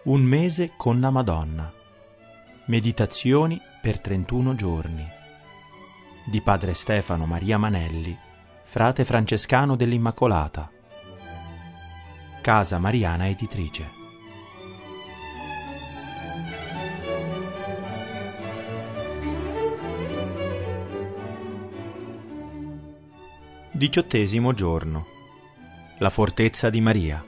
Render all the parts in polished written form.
Un mese con la Madonna. Meditazioni per 31 giorni. Di padre Stefano Maria Manelli, frate francescano dell'Immacolata. Casa Mariana Editrice. Diciottesimo giorno. La fortezza di Maria.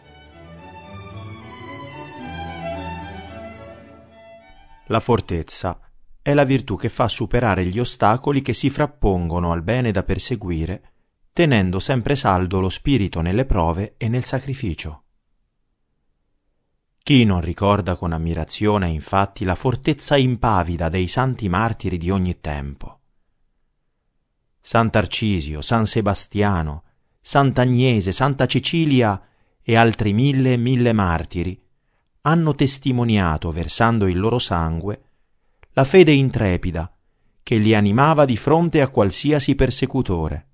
La fortezza è la virtù che fa superare gli ostacoli che si frappongono al bene da perseguire, tenendo sempre saldo lo spirito nelle prove e nel sacrificio. Chi non ricorda con ammirazione, infatti, la fortezza impavida dei santi martiri di ogni tempo? Sant'Arcisio, San Sebastiano, Sant'Agnese, Santa Cecilia e altri mille e mille martiri hanno testimoniato, versando il loro sangue, la fede intrepida che li animava di fronte a qualsiasi persecutore.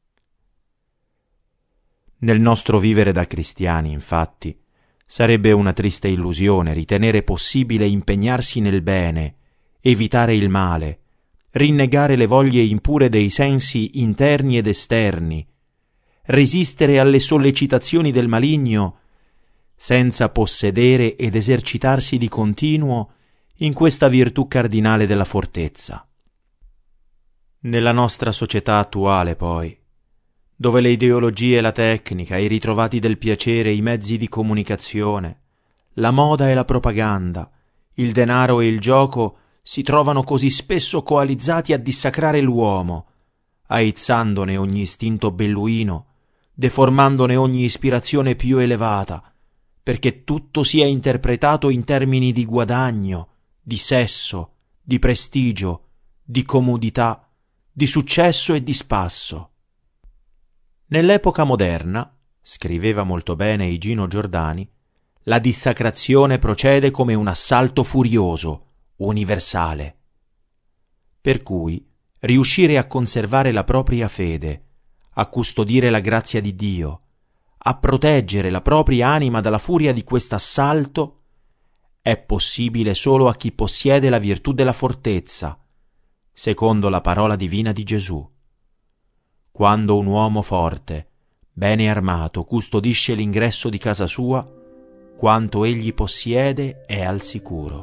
Nel nostro vivere da cristiani, infatti, sarebbe una triste illusione ritenere possibile impegnarsi nel bene, evitare il male, rinnegare le voglie impure dei sensi interni ed esterni, resistere alle sollecitazioni del maligno, senza possedere ed esercitarsi di continuo in questa virtù cardinale della fortezza. Nella nostra società attuale, poi, dove le ideologie e la tecnica, i ritrovati del piacere, i mezzi di comunicazione, la moda e la propaganda, il denaro e il gioco si trovano così spesso coalizzati a dissacrare l'uomo, aizzandone ogni istinto belluino, deformandone ogni ispirazione più elevata, perché tutto sia interpretato in termini di guadagno, di sesso, di prestigio, di comodità, di successo e di spasso. Nell'epoca moderna, scriveva molto bene Igino Giordani, la dissacrazione procede come un assalto furioso, universale. Per cui riuscire a conservare la propria fede, a custodire la grazia di Dio, a proteggere la propria anima dalla furia di quest'assalto, è possibile solo a chi possiede la virtù della fortezza, secondo la parola divina di Gesù. Quando un uomo forte, bene armato, custodisce l'ingresso di casa sua, quanto egli possiede è al sicuro.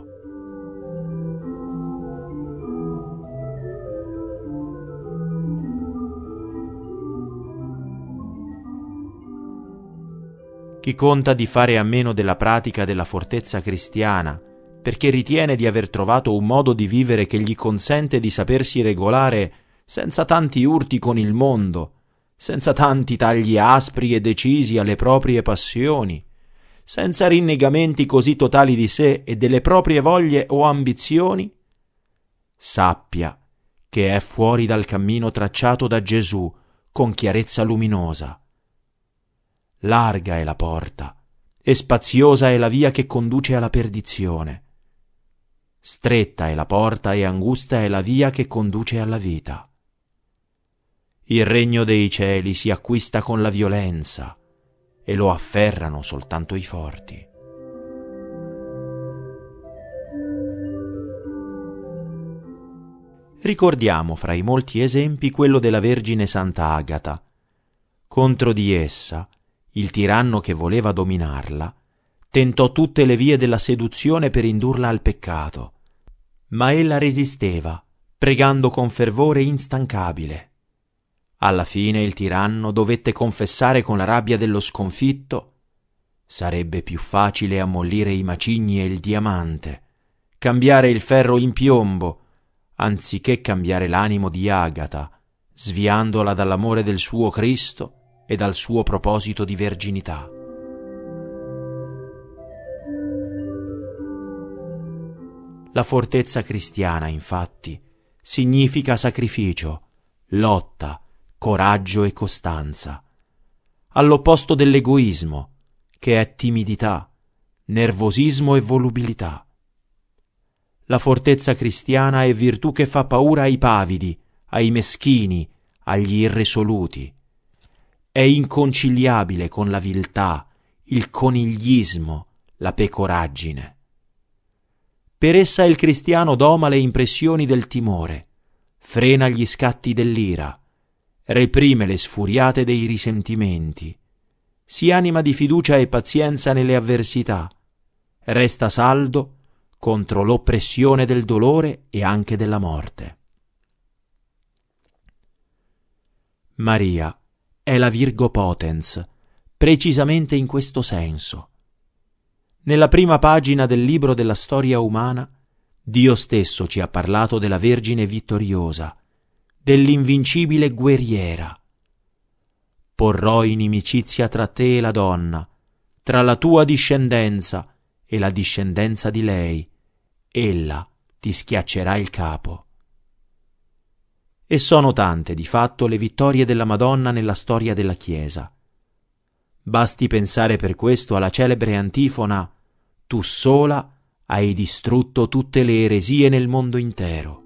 Chi conta di fare a meno della pratica della fortezza cristiana, perché ritiene di aver trovato un modo di vivere che gli consente di sapersi regolare senza tanti urti con il mondo, senza tanti tagli aspri e decisi alle proprie passioni, senza rinnegamenti così totali di sé e delle proprie voglie o ambizioni, sappia che è fuori dal cammino tracciato da Gesù con chiarezza luminosa. Larga è la porta e spaziosa è la via che conduce alla perdizione. Stretta è la porta e angusta è la via che conduce alla vita. Il regno dei cieli si acquista con la violenza e lo afferrano soltanto i forti. Ricordiamo fra i molti esempi quello della Vergine Sant'Agata. Contro di essa, il tiranno che voleva dominarla tentò tutte le vie della seduzione per indurla al peccato, ma ella resisteva, pregando con fervore instancabile. Alla fine il tiranno dovette confessare con la rabbia dello sconfitto: sarebbe più facile ammollire i macigni e il diamante, cambiare il ferro in piombo, anziché cambiare l'animo di Agata, sviandola dall'amore del suo Cristo e dal suo proposito di verginità. La fortezza cristiana, infatti, significa sacrificio, lotta, coraggio e costanza, all'opposto dell'egoismo, che è timidità, nervosismo e volubilità. La fortezza cristiana è virtù che fa paura ai pavidi, ai meschini, agli irresoluti. È inconciliabile con la viltà, il coniglismo, la pecoraggine. Per essa il cristiano doma le impressioni del timore, frena gli scatti dell'ira, reprime le sfuriate dei risentimenti, si anima di fiducia e pazienza nelle avversità, resta saldo contro l'oppressione del dolore e anche della morte. Maria è la Virgo Potens, precisamente in questo senso. Nella prima pagina del libro della storia umana, Dio stesso ci ha parlato della Vergine vittoriosa, dell'invincibile guerriera. Porrò inimicizia tra te e la donna, tra la tua discendenza e la discendenza di lei. Ella ti schiaccerà il capo. E sono tante, di fatto, le vittorie della Madonna nella storia della Chiesa. Basti pensare per questo alla celebre antifona «Tu sola hai distrutto tutte le eresie nel mondo intero».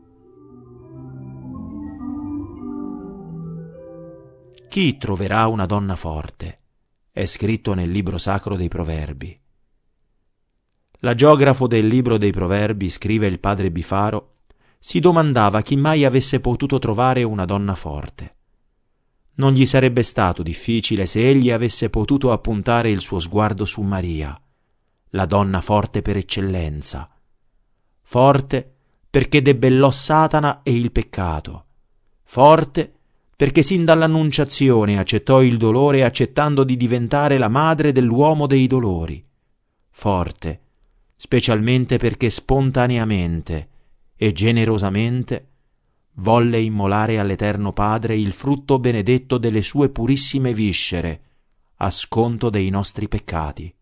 Chi troverà una donna forte? È scritto nel libro sacro dei Proverbi. L'agiografo del libro dei Proverbi, scrive il padre Bifaro, si domandava chi mai avesse potuto trovare una donna forte. Non gli sarebbe stato difficile se egli avesse potuto appuntare il suo sguardo su Maria, la donna forte per eccellenza. Forte perché debellò Satana e il peccato. Forte perché sin dall'annunciazione accettò il dolore accettando di diventare la madre dell'uomo dei dolori. Forte specialmente perché spontaneamente e generosamente volle immolare all'Eterno Padre il frutto benedetto delle sue purissime viscere a sconto dei nostri peccati.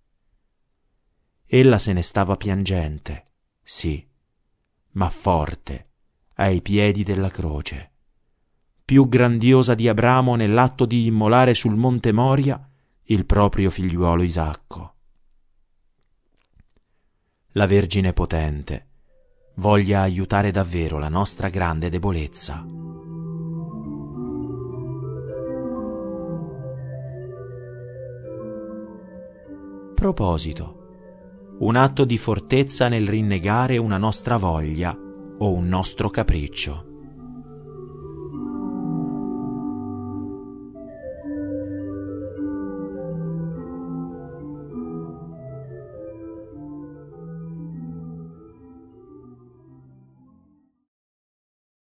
Ella se ne stava piangente, sì, ma forte, ai piedi della croce, più grandiosa di Abramo nell'atto di immolare sul monte Moria il proprio figliuolo Isacco. La Vergine potente voglia aiutare davvero la nostra grande debolezza. Proposito: un atto di fortezza nel rinnegare una nostra voglia o un nostro capriccio.